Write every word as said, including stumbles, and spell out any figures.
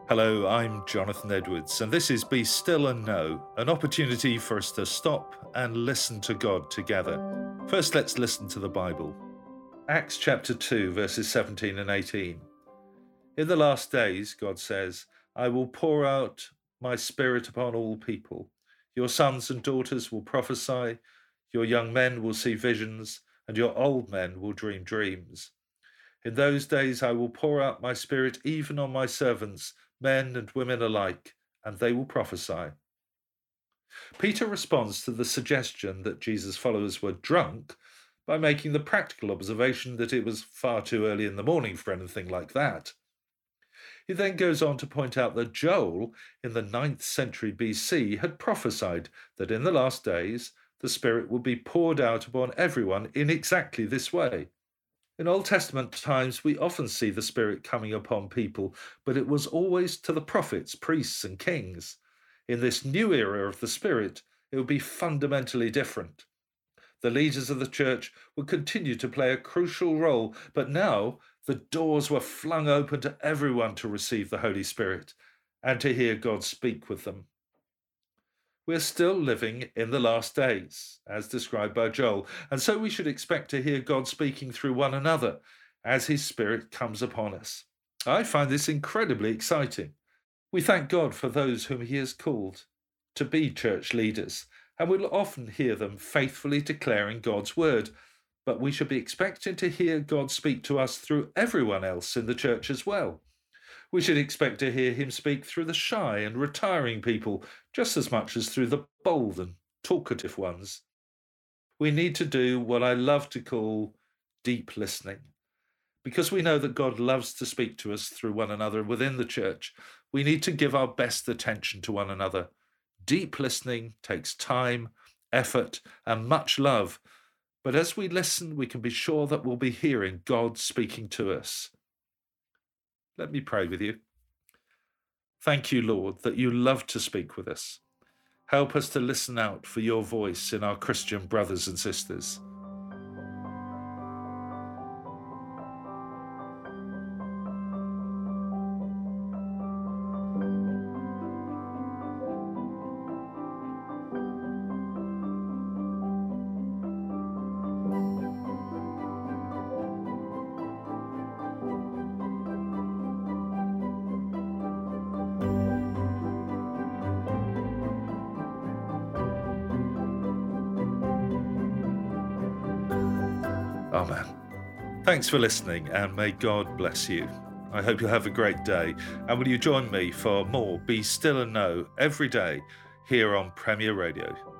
Hello, I'm Jonathan Edwards, and this is Be Still and Know, an opportunity for us to stop and listen to God together. First, let's listen to the Bible. Acts chapter two, verses seventeen and eighteen. In the last days, God says, I will pour out my spirit upon all people. Your sons and daughters will prophesy, your young men will see visions, and your old men will dream dreams. In those days I will pour out my spirit even on my servants, men and women alike, and they will prophesy. Peter responds to the suggestion that Jesus' followers were drunk by making the practical observation that it was far too early in the morning for anything like that. He then goes on to point out that Joel, in the ninth century B C, had prophesied that in the last days the Spirit would be poured out upon everyone in exactly this way. In Old Testament times, we often see the Spirit coming upon people, but it was always to the prophets, priests, and kings. In this new era of the Spirit, it would be fundamentally different. The leaders of the church would continue to play a crucial role, but now the doors were flung open to everyone to receive the Holy Spirit and to hear God speak with them. We're still living in the last days, as described by Joel, and so we should expect to hear God speaking through one another as his Spirit comes upon us. I find this incredibly exciting. We thank God for those whom he has called to be church leaders, and we'll often hear them faithfully declaring God's word, but we should be expecting to hear God speak to us through everyone else in the church as well. We should expect to hear him speak through the shy and retiring people just as much as through the bold and talkative ones. We need to do what I love to call deep listening. Because we know that God loves to speak to us through one another within the church, we need to give our best attention to one another. Deep listening takes time, effort, and much love. But as we listen, we can be sure that we'll be hearing God speaking to us. Let me pray with you. Thank you, Lord, that you love to speak with us. Help us to listen out for your voice in our Christian brothers and sisters. Amen. Thanks for listening, and may God bless you. I hope you'll have a great day, and will you join me for more Be Still and Know every day here on Premier Radio.